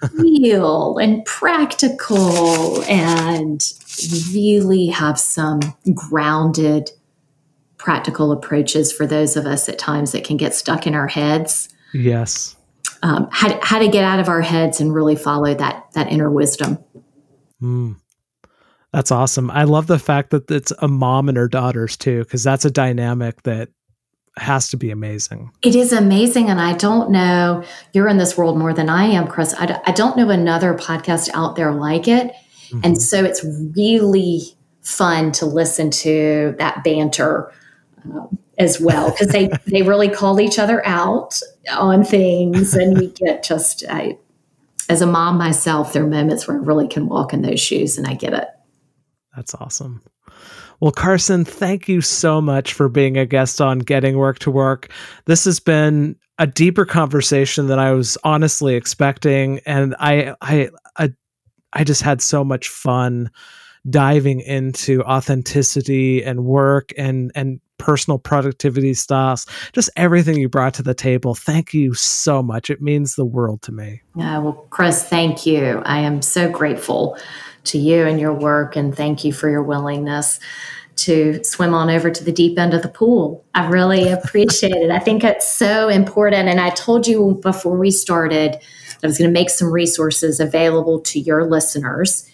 real and practical and really have some grounded practical approaches for those of us at times that can get stuck in our heads. Yes. Um, how, how to get out of our heads and really follow that, that inner wisdom. Mm. That's awesome. I love the fact that it's a mom and her daughters too, because that's a dynamic that has to be amazing. It is amazing. And I don't know, you're in this world more than I am, Chris. I, d- I don't know another podcast out there like it. Mm-hmm. And so it's really fun to listen to that banter Um, as well, because they, they really call each other out on things, and you get just, I, as a mom myself, there are moments where I really can walk in those shoes, and I get it. That's awesome. Well, Carson, thank you so much for being a guest on Getting Work to Work. This has been a deeper conversation than I was honestly expecting, and I, I, I, I just had so much fun diving into authenticity and work and, and personal productivity styles, just everything you brought to the table. Thank you so much. It means the world to me. Yeah, well, Chris, thank you. I am so grateful to you and your work, and thank you for your willingness to swim on over to the deep end of the pool. I really appreciate it. I think it's so important. And I told you before we started that I was going to make some resources available to your listeners.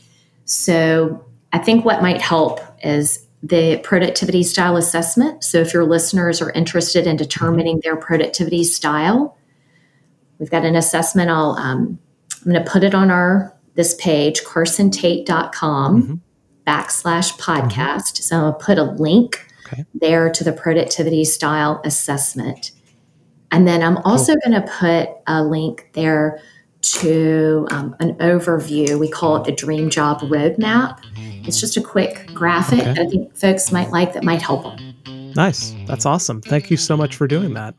So I think what might help is the productivity style assessment. So if your listeners are interested in determining their productivity style, we've got an assessment. I'll, um, I'm going to put it on our, this page, carson tate dot com mm-hmm. backslash podcast. Mm-hmm. So I'll put a link okay. there to the productivity style assessment. And then I'm also cool. going to put a link there to um, an overview. We call it the Dream Job Roadmap. It's just a quick graphic okay. that I think folks might like that might help them. Nice. That's awesome. Thank you so much for doing that.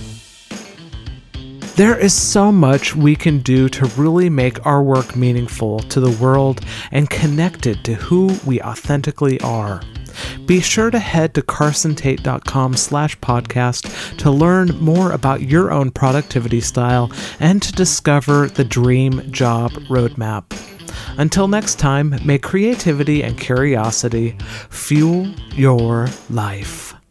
There is so much we can do to really make our work meaningful to the world and connected to who we authentically are. Be sure to head to carson tate dot com slash podcast to learn more about your own productivity style and to discover the Dream Job Roadmap. Until next time, may creativity and curiosity fuel your life.